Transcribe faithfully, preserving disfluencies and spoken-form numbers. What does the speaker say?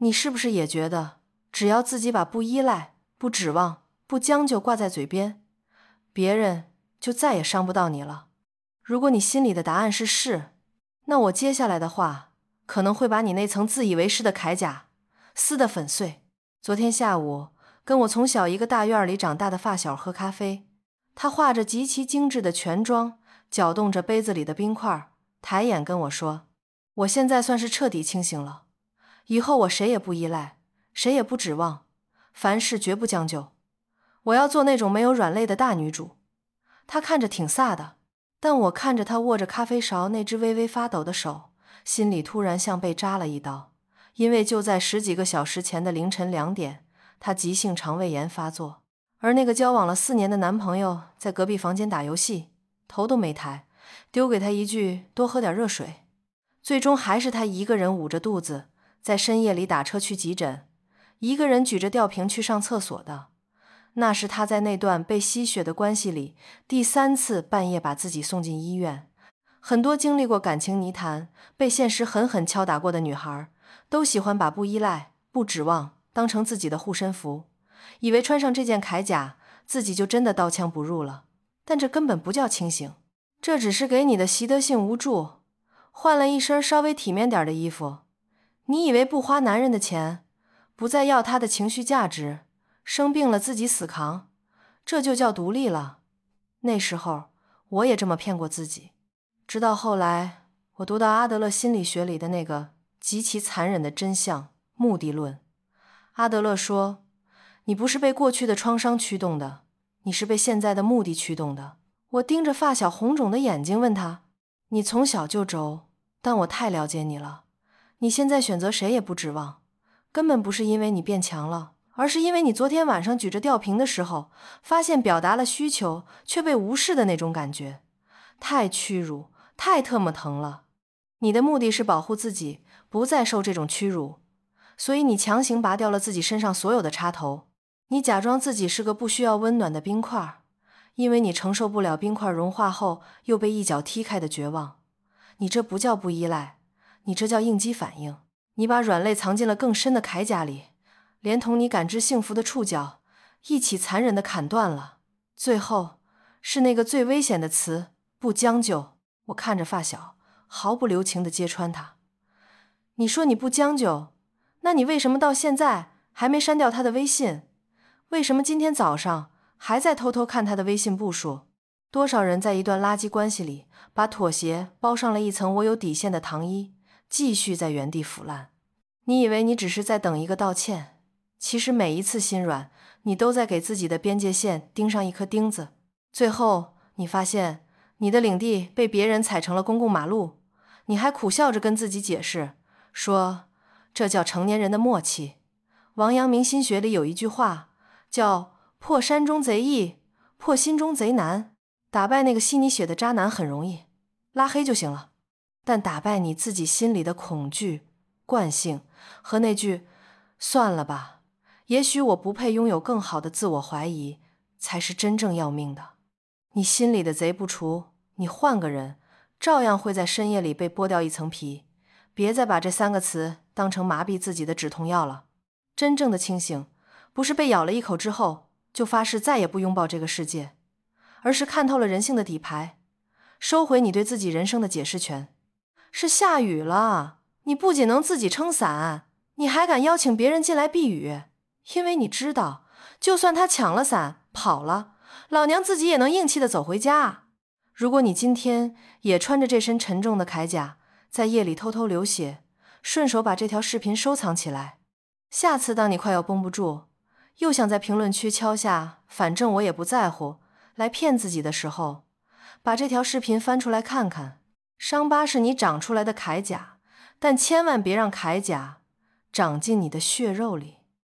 你是不是也觉得，只要自己把不依赖、不指望、不将就挂在嘴边，别人就再也伤不到你了？如果你心里的答案是是，那我接下来的话可能会把你那层自以为是的铠甲撕得粉碎。昨天下午跟我从小一个大院里长大的发小喝咖啡，他化着极其精致的全妆，搅动着杯子里的冰块，抬眼跟我说，我现在算是彻底清醒了，以后我谁也不依赖，谁也不指望，凡事绝不将就，我要做那种没有软肋的大女主。他看着挺飒的，但我看着他握着咖啡勺那只微微发抖的手，心里突然像被扎了一刀。因为就在十几个小时前的凌晨两点，他急性肠胃炎发作，而那个交往了四年的男朋友在隔壁房间打游戏，头都没抬，丢给他一句多喝点热水。最终还是他一个人捂着肚子，在深夜里打车去急诊，一个人举着吊瓶去上厕所的。那是他在那段被吸血的关系里第三次半夜把自己送进医院。很多经历过感情泥潭，被现实狠狠敲打过的女孩，都喜欢把不依赖、不指望当成自己的护身符，以为穿上这件铠甲，自己就真的刀枪不入了。但这根本不叫清醒，这只是给你的习得性无助，换了一身稍微体面点的衣服。你以为不花男人的钱，不再要他的情绪价值，生病了自己死扛，这就叫独立了。那时候我也这么骗过自己，直到后来我读到阿德勒心理学里的那个极其残忍的真相——目的论。阿德勒说，你不是被过去的创伤驱动的，你是被现在的目的驱动的。我盯着发小红肿的眼睛问他，你从小就轴，但我太了解你了，你现在选择谁也不指望，根本不是因为你变强了，而是因为你昨天晚上举着吊瓶的时候，发现表达了需求却被无视的那种感觉，太屈辱，太特么疼了。你的目的是保护自己，不再受这种屈辱，所以你强行拔掉了自己身上所有的插头，你假装自己是个不需要温暖的冰块，因为你承受不了冰块融化后又被一脚踢开的绝望。你这不叫不依赖，你这叫应激反应。你把软肋藏进了更深的铠甲里，连同你感知幸福的触角一起残忍地砍断了。最后是那个最危险的词，不将就。我看着发小，毫不留情地揭穿他。你说你不将就，那你为什么到现在还没删掉他的微信？为什么今天早上还在偷偷看他的微信步数？多少人在一段垃圾关系里，把妥协包上了一层我有底线的糖衣，继续在原地腐烂。你以为你只是在等一个道歉，其实每一次心软，你都在给自己的边界线钉上一颗钉子。最后你发现你的领地被别人踩成了公共马路，你还苦笑着跟自己解释，说这叫成年人的默契。王阳明心学里有一句话叫破山中贼易，破心中贼难。打败那个吸你血的渣男很容易，拉黑就行了，但打败你自己心里的恐惧、惯性和那句算了吧，也许我不配拥有更好的自我怀疑，才是真正要命的。你心里的贼不除，你换个人照样会在深夜里被剥掉一层皮。别再把这三个词当成麻痹自己的止痛药了。真正的清醒，不是被咬了一口之后就发誓再也不拥抱这个世界，而是看透了人性的底牌，收回你对自己人生的解释权。是下雨了，你不仅能自己撑伞，你还敢邀请别人进来避雨，因为你知道，就算他抢了伞跑了，老娘自己也能硬气地走回家。如果你今天也穿着这身沉重的铠甲，在夜里偷偷流血，顺手把这条视频收藏起来，下次当你快要绷不住，又想在评论区敲下反正我也不在乎来骗自己的时候，把这条视频翻出来看看。伤疤是你长出来的铠甲，但千万别让铠甲长进你的血肉里。